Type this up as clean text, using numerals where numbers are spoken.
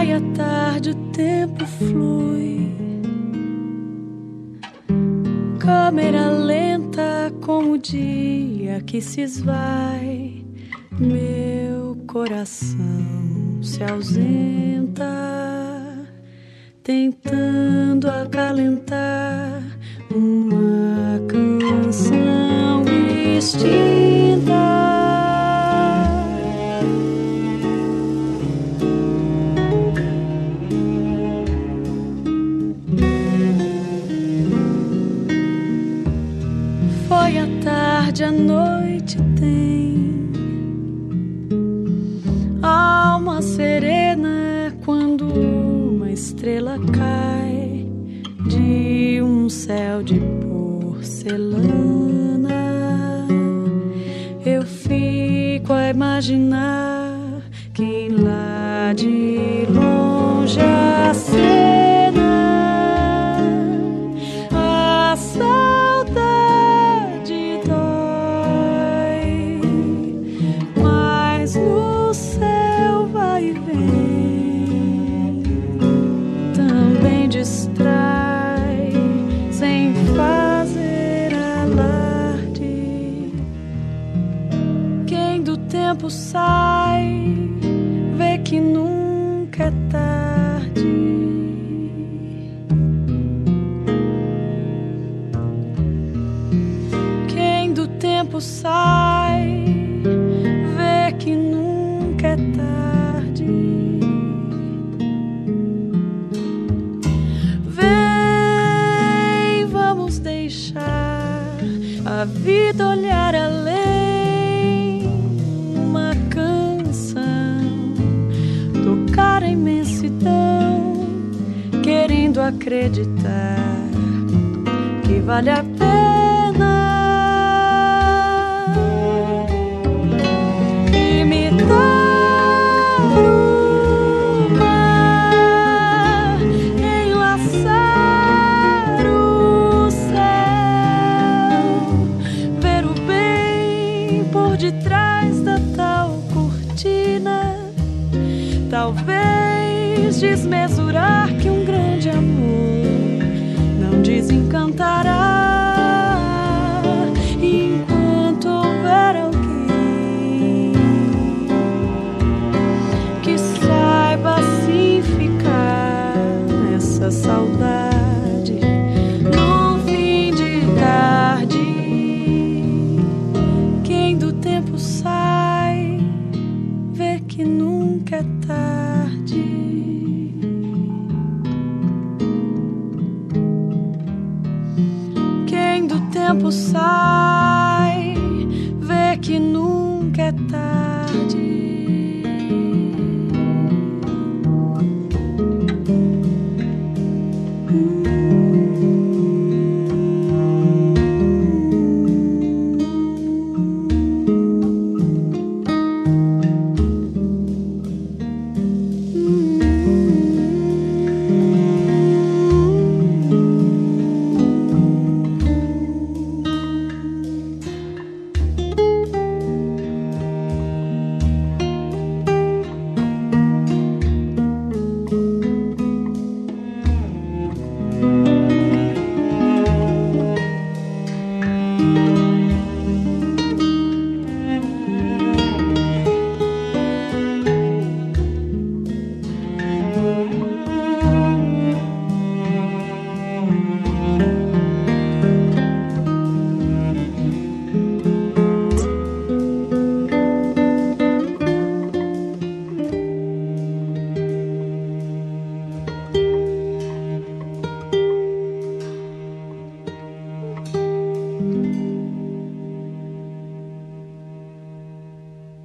Foi a tarde, o tempo flui, câmera lenta como o dia que se esvai. Meu coração se ausenta, tentando acalentar uma canção extinta. Foi a tarde, a noite tem alma serena quando uma estrela cai de um céu de porcelana. Eu fico a imaginar quem lá de longe acena a saudade dói, mas no céu vai e vem, também distrai sem fazer alarde. Quem do tempo sai vê que nunca é tarde. Quem do tempo sai vê que nunca é tarde. Vem, vamos deixar a vida olhar além. Uma canção, tocar a imensidão, querendo acreditar que vale a pena imitar o mar, enlaçar o céu, ver o bem por detrás da tal cortina. Talvez desmesurar que um grande amor não desencantará enquanto houver alguém que saiba assim ficar nessa saudade no fim de tarde. Quem do tempo sai vê que nunca é tarde. Quem do tempo sai